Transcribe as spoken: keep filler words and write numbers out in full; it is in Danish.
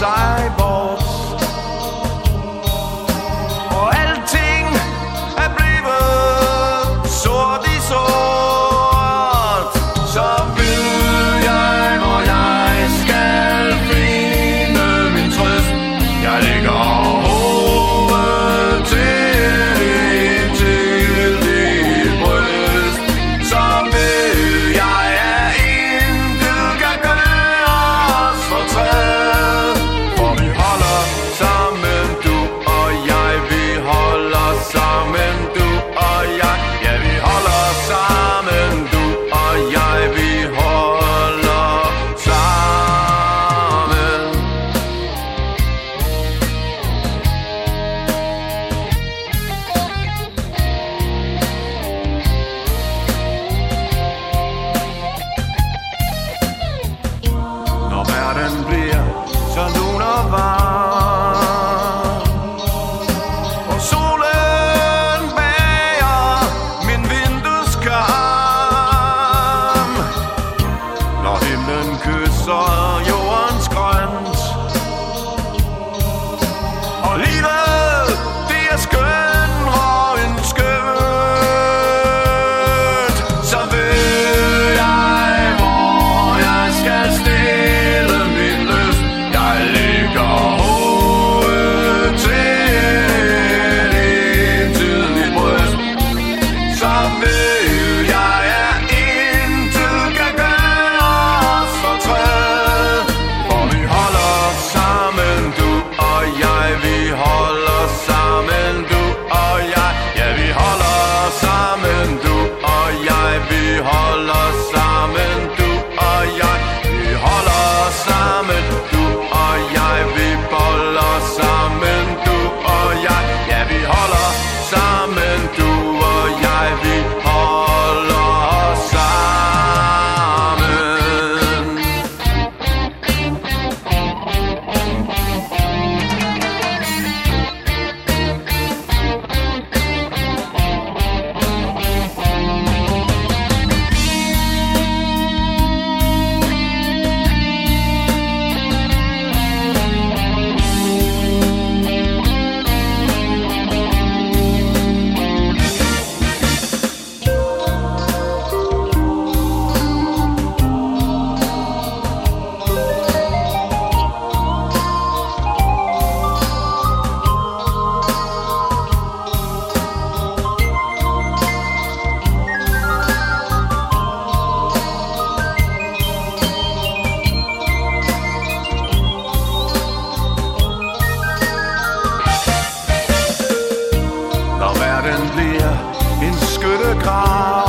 sig bort. Og alting er blevet sort i sort. Så ved jeg, hvor jeg skal finde min trøst. Jeg ligger hovedet til til dit bryst. Så ved jeg, at intet kan gøre os fortræd. For vi holder sammen, du og jeg. Vi holder sammen, du og jeg. Ja, vi holder sammen, du og jeg. Vi holder sammen. Når verden bliver så lun og varm, og solen bager min vindueskarm, når himlen kysser jordens grønt, og livet det er skønt og en skønt, så ved jeg, hvor jeg skal stille min lyst. Jeg ligger hovedet tæt indtil dit bryst. Så ved jeg, at intet kan gøre os fortræd. For vi holder sammen, du og jeg. Vi holder sammen, du og jeg. Ja, vi holder sammen, du og jeg. Vi holder sammen, du og jeg. Vi holder sammen, du og jeg. Vi boller sammen, du og jeg. Ja, vi holder sammen, du og jeg. Vi holder sammen. Når verden bliver en skyttegrav,